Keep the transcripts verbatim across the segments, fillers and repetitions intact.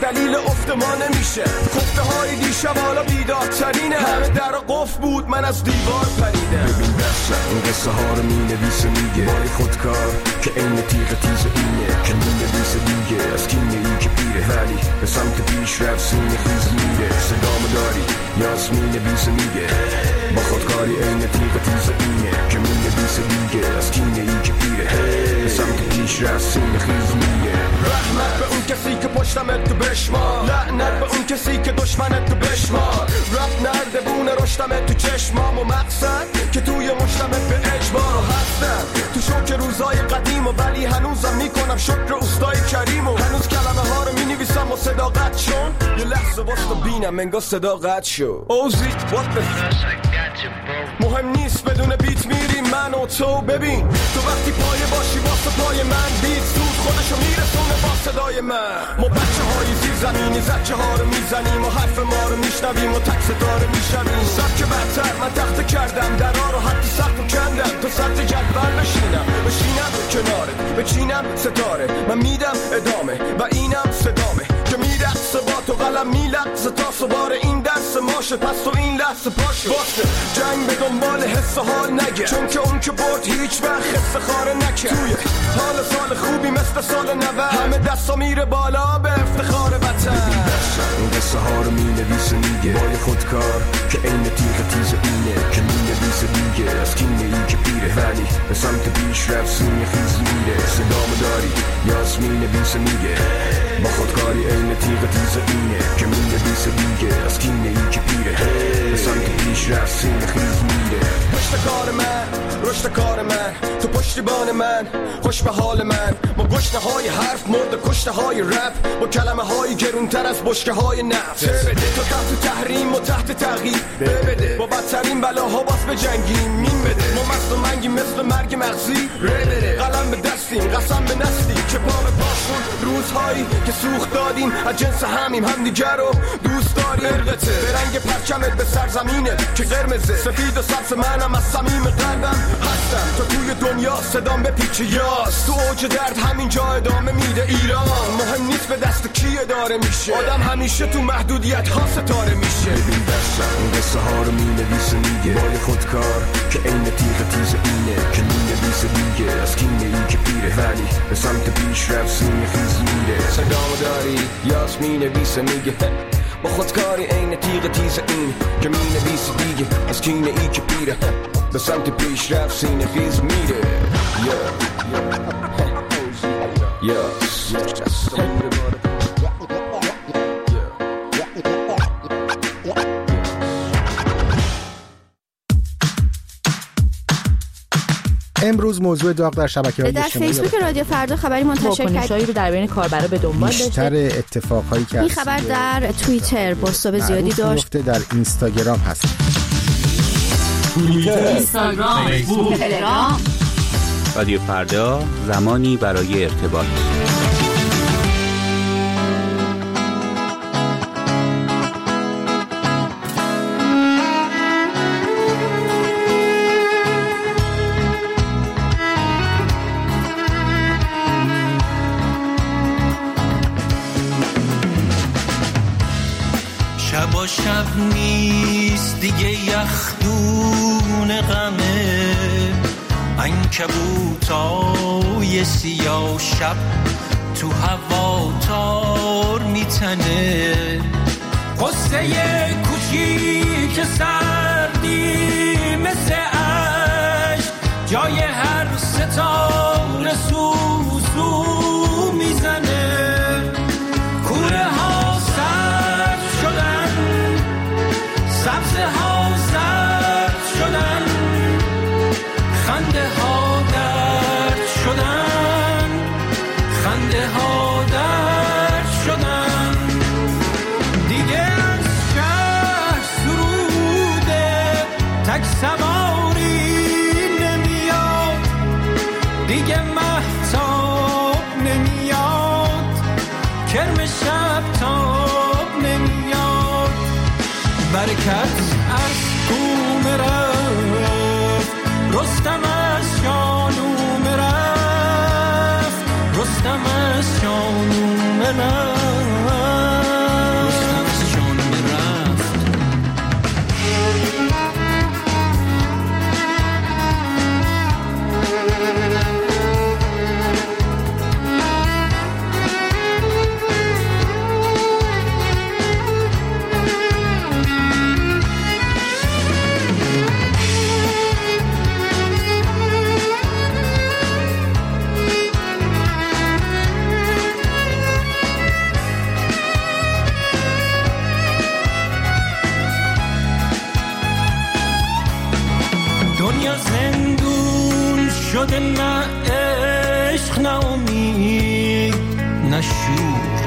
دلیل افت ما نمیشه. خفته های دیشب حالا بیدارترینه، همه در قفل بود من از دیوار پریدم. ببین بخشم این قصه ها رو می نویسه میگه بای خودکار که این تیغ تیز اینه که می نویسه دیگه از کینه ای که پیره ولی به سمت پیش رفت سینه خیز میره. صدامو داری یاس می نویسه میگه با خودکاری این تیغ تیز اینه که می نویسه دیگه از کینه ای که پیره به سمت پیش رفت سینه خیز میره. رحمت به اون کسی که پشتمت تو بشمار، لعنت به اون کسی که دشمنت تو بشمار. رفت نرده بونه رشتمت تو چشمام و مقصد که توی مشتمت به اجبار هستم. تو شوک روزای قدیم و ولی هنوزم میکنم شکر اوستای کریم و هنوز کلمه ها رو مینویسم و صداقت شون. یه لحظه واسه بینم انگار صداقت شو. اوزی what the مهم نیست بدون بیت میریم من و تو. ببین تو وقتی پایه باشی واسه پای من بیت زود خودشو میرسونه با صدای من. ما بچه های زیر زمینی زچه ها رو میزنیم و حرف ما رو میشنویم و تک ستاره میشنویم. سبک برتر من تخت کردم درا رو حتی سخت و کندم تا سطح جدول بشینم بشینم کنارت بچینم ستاره من میدم ادامه و اینم صدامه که میرقصه با تو قلم میلقصه تا سوار این دست ماشه. پس تو این لحظه پاشه واسه جنگ به دنبال حس حال نگه چون که اون که برد هیچ وقت حس خاره نکه. توی حال سال خوبی مثل سال نود همه دستا میره بالا به افتخار وطن. این قصه ها رو می نویسه میگه بای خودکار که این تیغ تیز اینه که می نویسه دیگه از کینه ای که پیره ولی به سمت پیش رفت سینه خیز میره. صدامو داری یاس می نویسه میگه با خودکاری این تیغ تیز اینه که می نویسه دیگه از کینه ای که پیره به سمت پیش رفت سینه خیز میره. پشت کار من رشد کار من تو پشتیبان من خوش به حال من با گشنه های حرف مرد کشته های رپ با کلمه های گرونتر از بشکه های نفت. بده تو تحت تحریم و تحت تغییر بده با بدترین بلاها باز به جنگیم مین بده. ما مست و منگی مثل مرگ مغزی بده قلم به دستیم قسم به نسلی که پا به پاشون روزهایی که سوخت دادیم از جنس همیم همدیگر رو دوست داریم. ارقته به رنگ پرچمت به سرزمینه که قرمزه سفید و سبز منم از صمیم قلبم هستم تا توی دنیا صدام به پیچ یاس. تو اوج درد همین جا ادامه میده ایران. مهم نیست به دست کی اداره میشه آدم همیشه تو محدودیت ها ستاره میشه. ببین دستم این قصه ها رو می نویسه میگه بای خودکار که این تیغ تیز اینه که می نویسه دیگه از کینه ای که پیره ولی به سمت پیش رفت سینه خیز میره. صدامو داری یاس می نویسه میگه با خودکاری این تیغ تیز این که می نویسه دیگه از کینه ای که پیره به سمت پیش رفت سینه خیز میره. امروز موضوع داغ در شبکه‌های در اجتماعی فیسبوک رادیو فردا خبری منتشر کرد واکنش‌هایی رو در بین کاربرا به دنبال داشته. بیشتر اتفاقهایی که این خبر در توییتر بازتاب زیادی داشت. در اینستاگرام هست. توییتر، اینستاگرام، فیسبوک، تلگرام. رادیو فردا زمانی برای ارتباط. شب و شب نیست دیگه یخدون غمه عنکبوتای سیاه شب تو هوا تار میتنه قصه کوچیک سردی مثل عشق جای هر ستاره سوسو میزنه کوره ها سرد شدن سبزه ها زرد شدن خنده ها درد شدن خنده ها درد شدن دیگه از شهر سروده تک سواری نمیاد دیگه مهتاب نمیاد کرم شب تاب نمیاد برکت از کوم رفت رستم از شانوم رفت رستم از شانوم رفت شده نه عشق نه امید نه شور،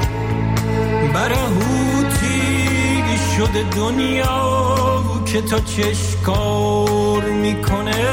برهوتی شده دنیا که تا چشکار میکنه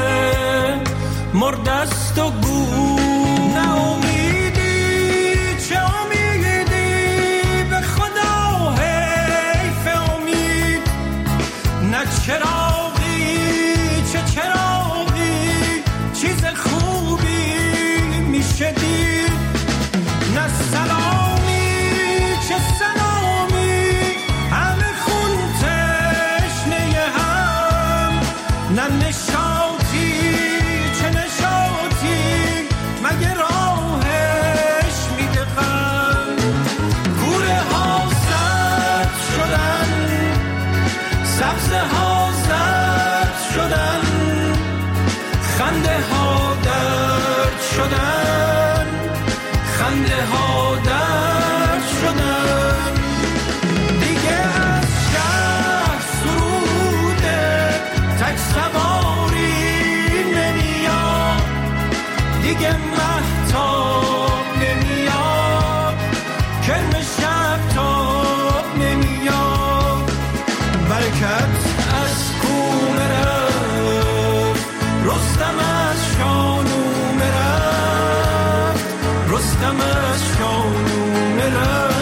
مردست و گور. نه امیدی چه امیدی به خدا حیف امید، نه چراغی چه چراغی چیز خوبی میشه دید، نه سلامی چه سلامی همه خون تشنه هم، نه نشاطی چه نشاطی مگه راهش میده غم. کوره ها زرد شدن، سبزه ها زرد شدن، خنده ها درد شدن، خنده ها درد شدن. دیگه از شهر سروده تک سواری نمیاد، دیگه مهتاب نمیاد، کرم شب تاب نمیاد. برکت از کومه رفت، رستم از شانومه رفت، رستم از شانومه رفت.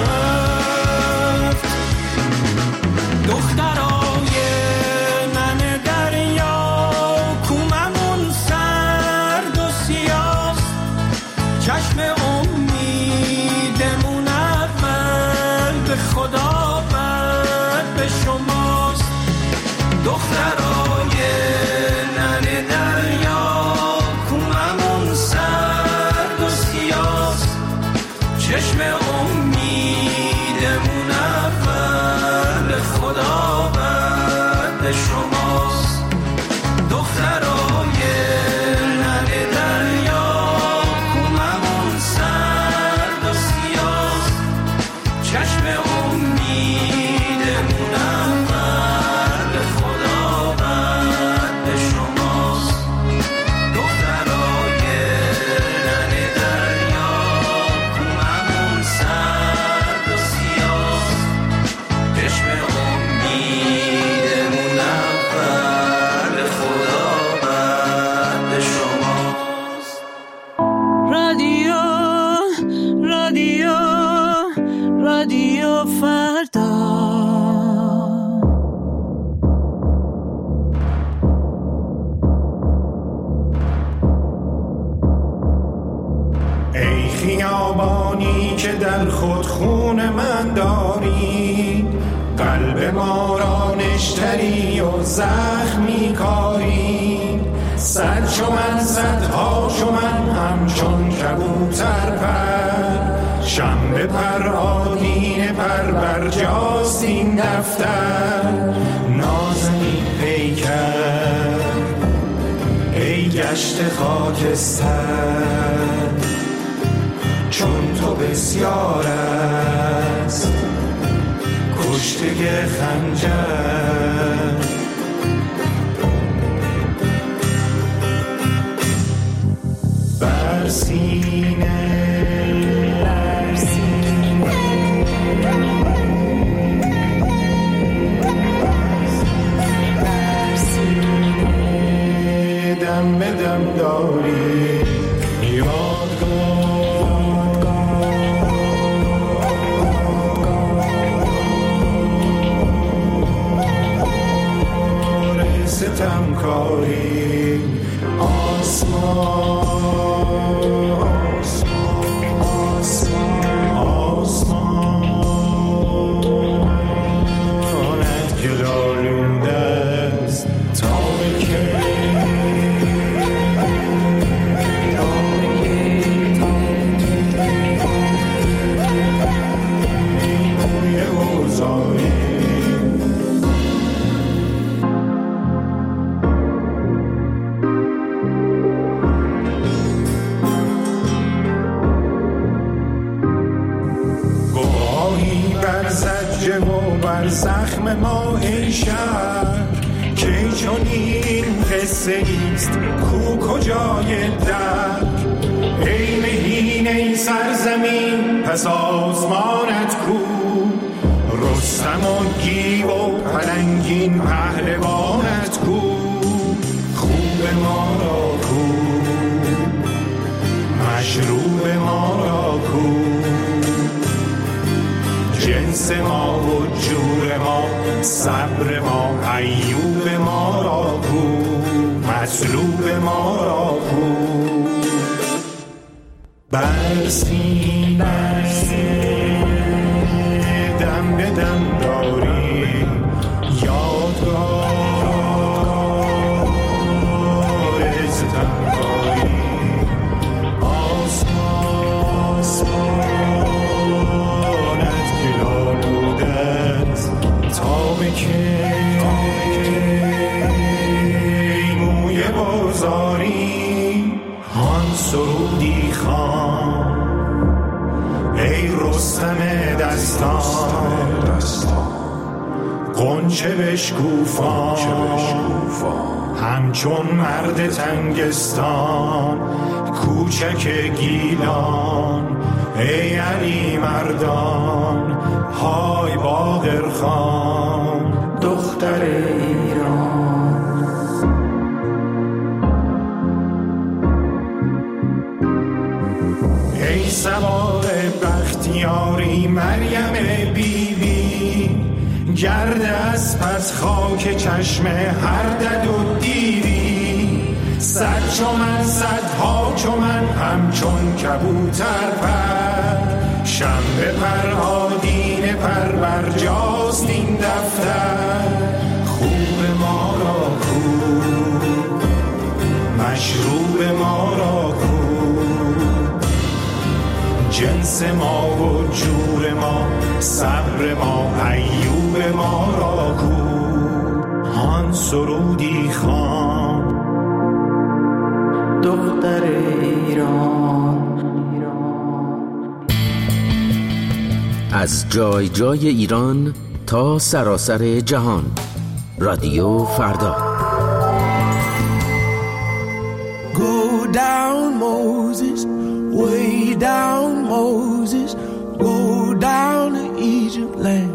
دخترای من دریا کوممون سرد و سیاست، چشم امیدمون اول به خدا بعد به شماست. دخترای نن دریا کوممون سرد و سیاست، چشم امیدمون اول به خدا بعد به شماست. دخترای نن دریا کوممون سرد و سیاست، چشم امیدمون اول به خدا بعد به شماست. دخترای نن دریا کوممون سرد و سیاست، چشم امیدمون اول به خدا بعد به شماست. رادیو رادیو رادیو فردا. ای خیابانی که در خود خون من داری، قلب ما را نشتری و زخمی کاری. صد چو من صدها چو من همچون کبوتر پر، شنبه پر آدین پر برجاست این دفتر. نازنین پیکر ای گشت خاکستر، چون تو بسیار است کشته خنجر. بر سینه بر سینه بر سینه دم به دم داری یادگار ستمکاری. آسمان آسمان آسمانت گلالوده است تا به که میمونی اوزایی. بر زخم ما ای شهر، که چون این قصه نیست کو کجای در ای مهین ای سرزمین پس آسمانت کو رستم و گیو و پلنگین پهلوانت کو خوب ما را کو مشروب ما را کو جنس ما و جور ما صبر ما ایوب ما را کو مطلوب ما را کو بر سینه دم به دم داری یادگار ستمگاری آسمان آسمانت گلالودت تا به کی موی بازاری هان سرودی خان ای رستم دستان قنچه بشکوفان همچون مرد تنگستان کوچک گیلان ای علی مردان های باقر خان دختر ایران ای سوار بختیاری مریم بی بی گرد از پس خاک چشم هر دد و دیوی صد چومن صدها چومن همچون کبوتر پر شنبه پر آدین پر برجاست این دفتر خوب ما را کو مشروب ما را کو جنس ما و جور ما صبر ما ایوب ما را کو هان سرودی خان دختر ایران. از جای جای ایران تا سراسر جهان رادیو فردا. Go down Moses, way down Moses, go down to Egypt land.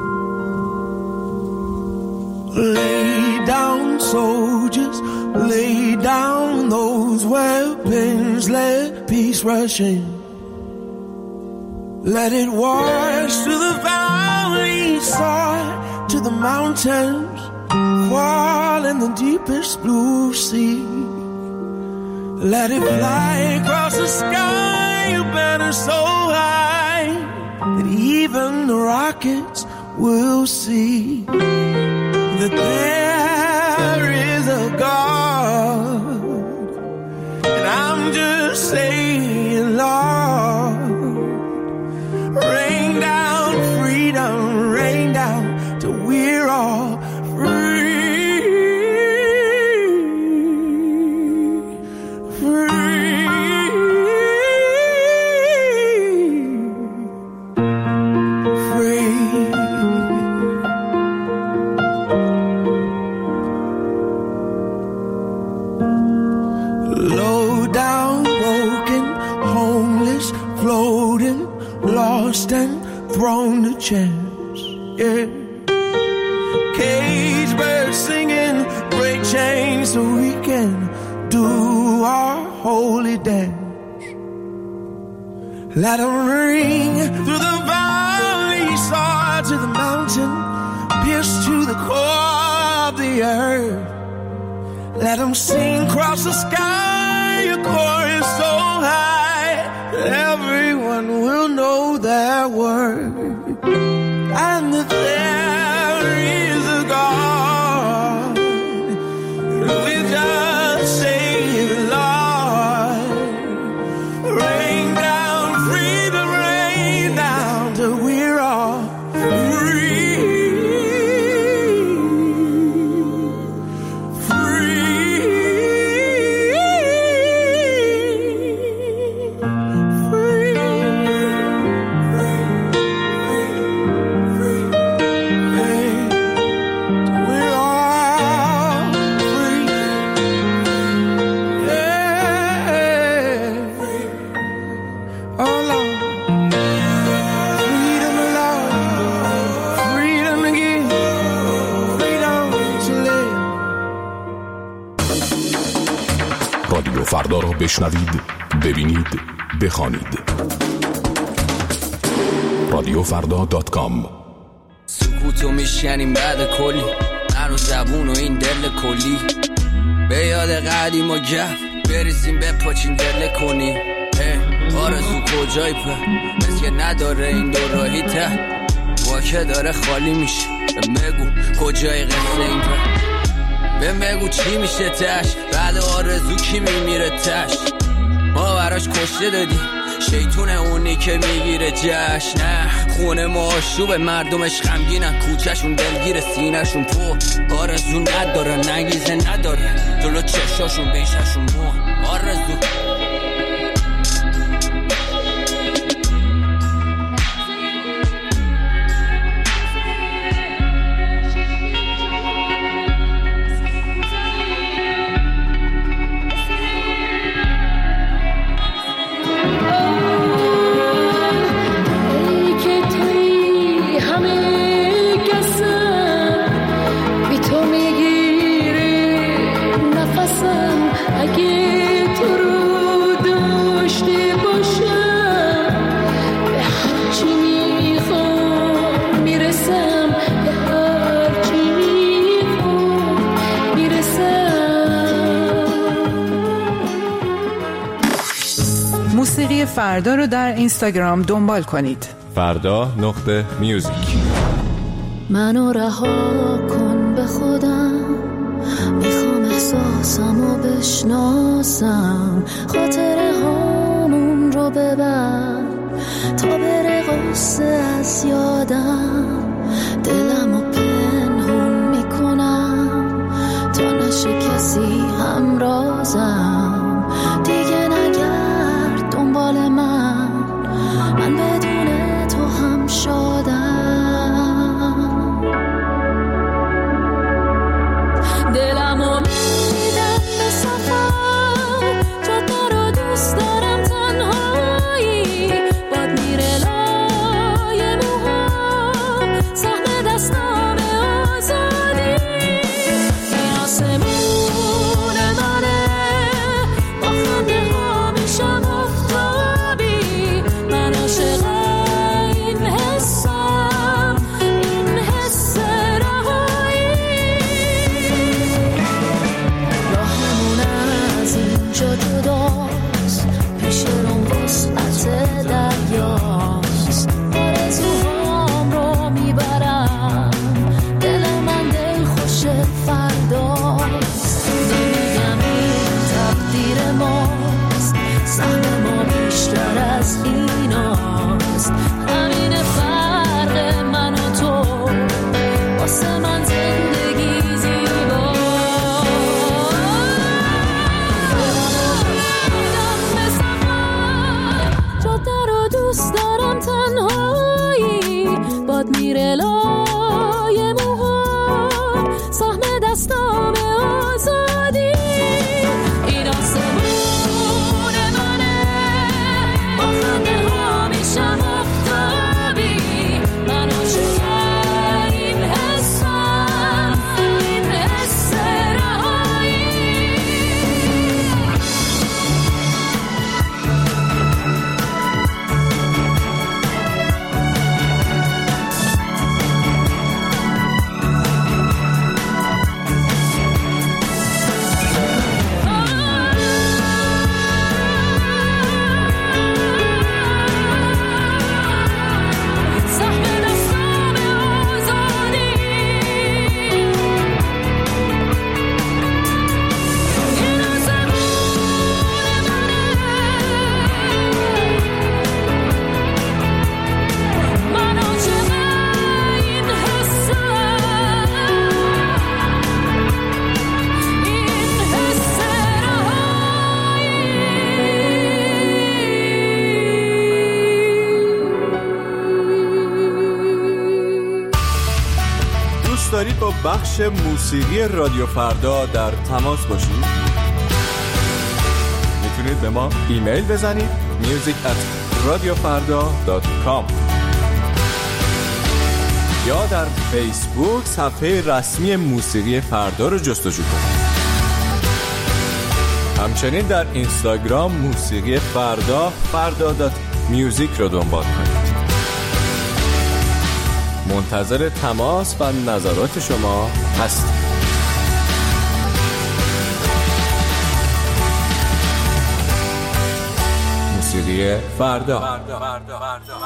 Lay down soldiers, lay down those weapons, let peace rush in. Let it wash to the valley side, to the mountains, fall in the deepest blue sea. Let it fly across the sky, a banner so high that even the rockets will see that there is a God. And I'm just saying, Lord, rain down freedom, rain down till we're all free. And thrown to chance, yeah. Cage birds singing, break chains so we can do our holy dance. Let them ring through the valley, soar to the mountain, pierce to the core of the earth. Let them sing across the sky, a chorus so high that everyone will know their word, and that there is a God. We just say, Lord, rain down freedom, rain down till we're all free. Free. فردا را بشنوید، ببینید، بخوانید. رادیو فردا دات کام. سکوتو میشنیم بعد کلی، من رو زبون و این دل کلی، به یاد قدیم و گف بریزیم بپاچین دل کنی. آرزو کجایی پر مثل که نداره این دو راهی ته، واکه داره خالی میشه. بگو کجای قصه این پر، بهم بگو چی میشه تش، بعد آرزو کی میمیره تش. ما براش کشته دادی شیطون اونی که میگیره جشن. نه خونه ما آشوب، مردمش غمگینن، کوچهشون دلگیر، سینهشون پر آرزو نداره، نگیزه نداره، جلو چشاشون بیششون مو آرزو. موسیقی فردا رو در اینستاگرام دنبال کنید. فردا نقطه میوزیک. منو رها کن به خودم، میخوام احساسمو بشناسم، خاطره هامون رو ببر تا بره غصه از یادم. دلمو پنهون میکنم تا نشه کسی همرازم، دیگه نگرد دنبال من، من بدون تو هم شادم. دلمو میدم به سفر، جاده رو دوست دارم تنهایی، باد میره لای موهام، سهم دستام آزادی. این آسمون منه، با خنده ها میشم آفتابی، من عاشق این حسم، این حس رهایی. راهمون از اینجا جداست، پیش روم وسعت دریاست، آرزوهام رو میبرم، دل من دل خوش فرداست. نمیگم این تقدیر ماست، سهم ما بیشتر از ایناست، همین فرق من و تو، واسه من زندگی زیباست. میدم به سفر، جاده رو دوست دارم تنهایی، باد میره لای موهام، سهم دستام آزادی. این آسمون منه، با خنده ها میشم آفتابی، من عاشق این حسم، این حس رهایی. سهم دستام آزادی. این آسمون منه، من عاشق این حسم، این حس رهایی. دوست دارید با بخش موسیقی رادیو فردا در تماس باشید؟ میتونید به ما ایمیل بزنید music at radiofarda dot com یا در فیسبوک صفحه رسمی موسیقی فردا رو جستجو کنید. همچنین در اینستاگرام موسیقی فردا فردا دات میوزیک رو دنبال کنید. منتظر تماس و نظرات شما هستیم. موسیقی فردا, فردا. فردا. فردا.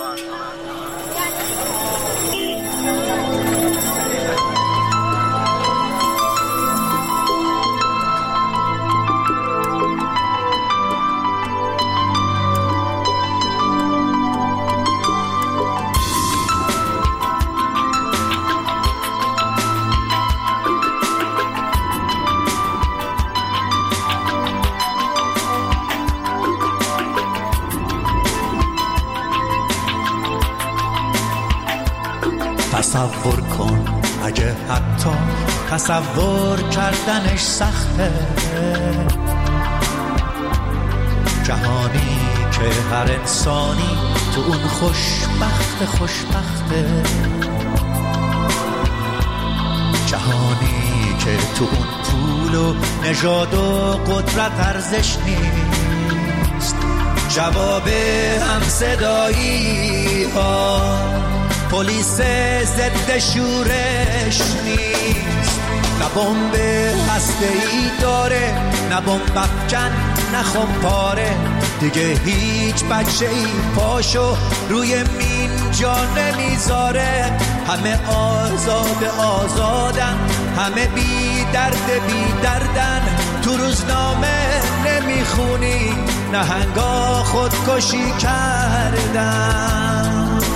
تصور کن اگه حتی تصور کردنش سخته، جهانی که هر انسانی تو اون خوشبخت خوشبخته، جهانی که تو اون پول و نژاد و قدرت ارزش نیست، جواب همصدایی ها پلیس ضد شورش نیست، نه بمب هسته‌ای داره نه بمب افکن نه خمپاره، دیگه هیچ بچه‌ای پاشو روی مین جا نمیذاره، همه آزاد آزادن، همه بی درد بی دردن، تو روزنامه نمیخونی نهنگا خودکشی کردن.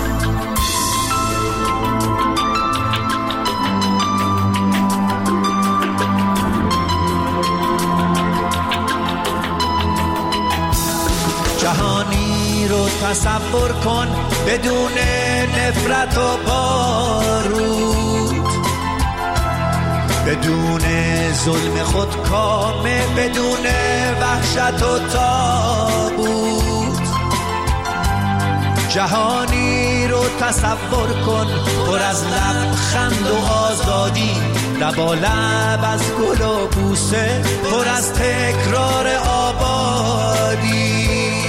جهانی رو تصور کن بدون نفرت و بارود، بدون ظلم خودکامه، بدون وحشت و تابوت، جهانی رو تصور کن پر از لبخند و آزادی، لبا لب از گل و بوسه، پر از تکرار آبادی.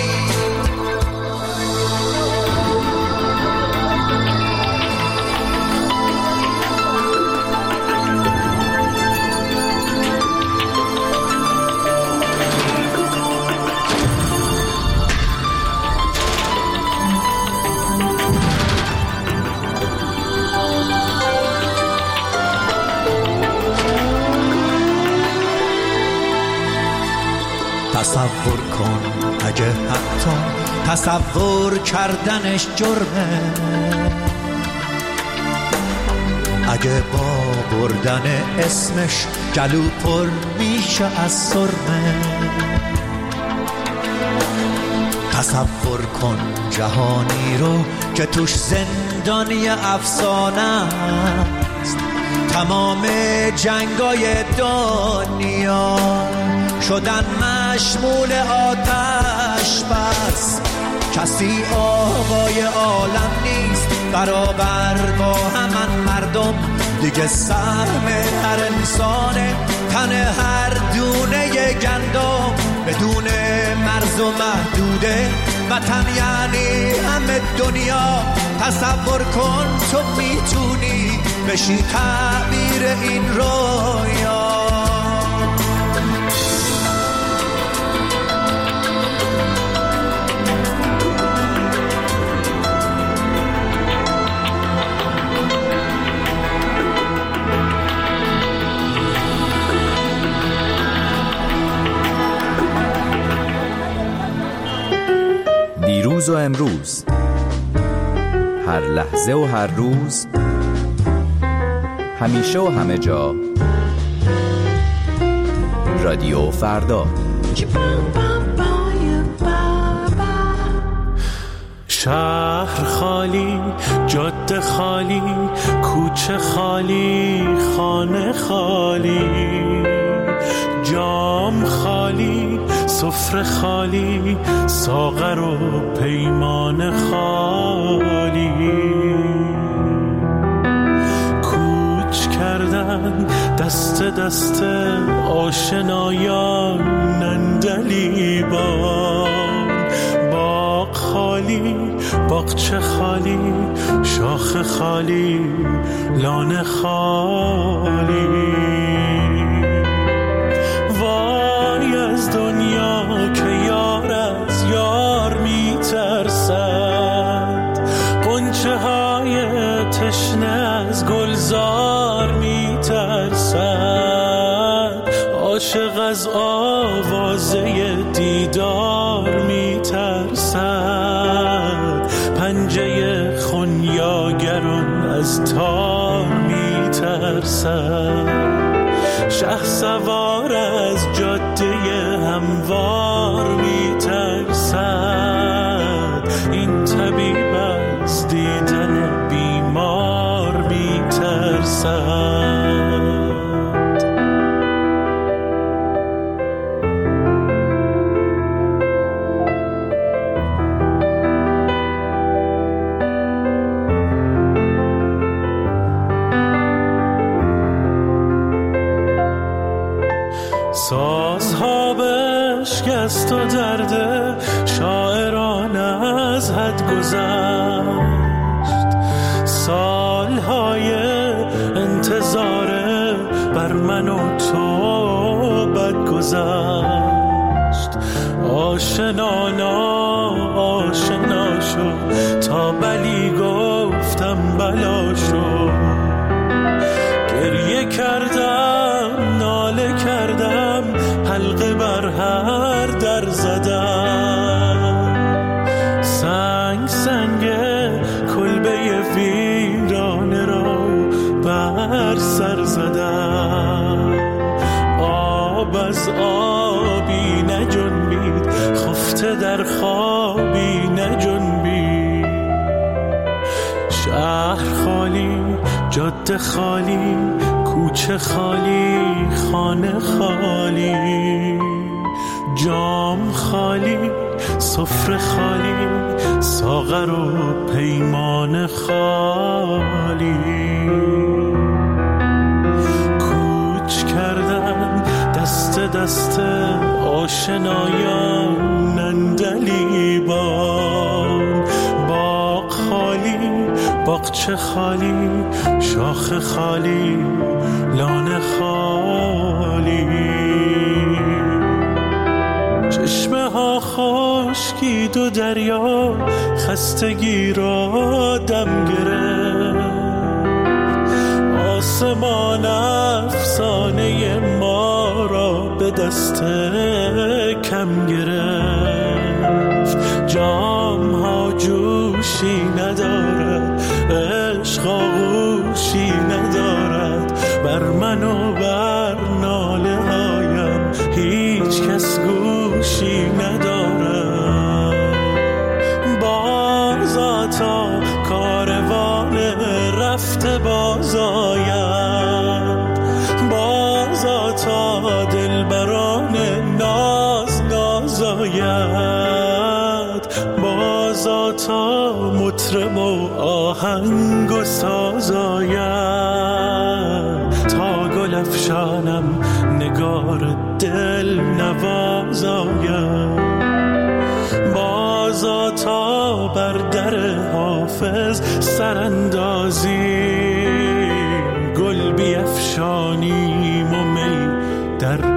تصور کن اگه حتی تصور کردنش جرمه، اگه با بردن اسمش گلو پر میشه از سرمه، تصور کن جهانی رو که توش زندانی افسانه است، تمام جنگای دنیا شدن مشمول آتش بس، کسی آقای عالم نیست برابر با همان مردم، دیگه سهم هر انسانه تن هر دونه گندم، بدون مرز و محدوده وطن یعنی همه دنیا، تصور کن تو میتونی بشی تعبیر این رویا. دیروز و امروز، هر لحظه و هر روز، همیشه و همه جا، رادیو فردا. شهر خالی، جاده خالی، کوچه خالی، خانه خالی، جام خالی، سفره خالی، ساغر و پیمان خالی، کوچ کردن دست دست آشنایان نندلیبان. باغ خالی، باغچه خالی، شاخ خالی، لانه خالی. وای از دنیا که یار از یار میترسد، غنچه های تشنه از گلزار میترسد، عاشق از آوازه دیدار میترسد، پنجه خونیاگران از تار میترسد، شه سوار از جاده هموار میترسد، این طبیب از دیدن بیمار میترسد. سازها بشکست و درد شاعران از حد گذشت، سالهای انتظار بر من و تو بد گذشت. آشنا آشنا شد تا بلی گفتم بلا شد، گریه کردم ناله کردم حلقه بر هر در زدم، سنگ سنگ کلبه ویرانه را بر سر زدم، آب از آبی نجنبید خفته در خوابی نجنبید، شهر خالی جاده خالی کوچه خالی خانه خالی، جام خالی سفره خالی ساغر و پیمان خالی. کوچ کردم دست دست آشنایان نندلیبان، باغ خالی باغچه خالی شاخ خالی لانه خالی، چشمه ها خشکید و دریا خستگی را دم گرفت، آسمان افسانه ما را به دست کم گرفت، جام ها جوشی ندارد عشق آغوشی ندارد، بر من و بر ناله هایم هیچ کس گوشی ندارد. بازا تا کاروان رفته باز آید، بازا تا دلبران ناز ناز آید، بازا تا مطرب و آهنگ و ساز آید، تا گل افشانم نگار دل نواز آید، بازا تا بر در حافظ سراندازی گل بیفشانیم و می در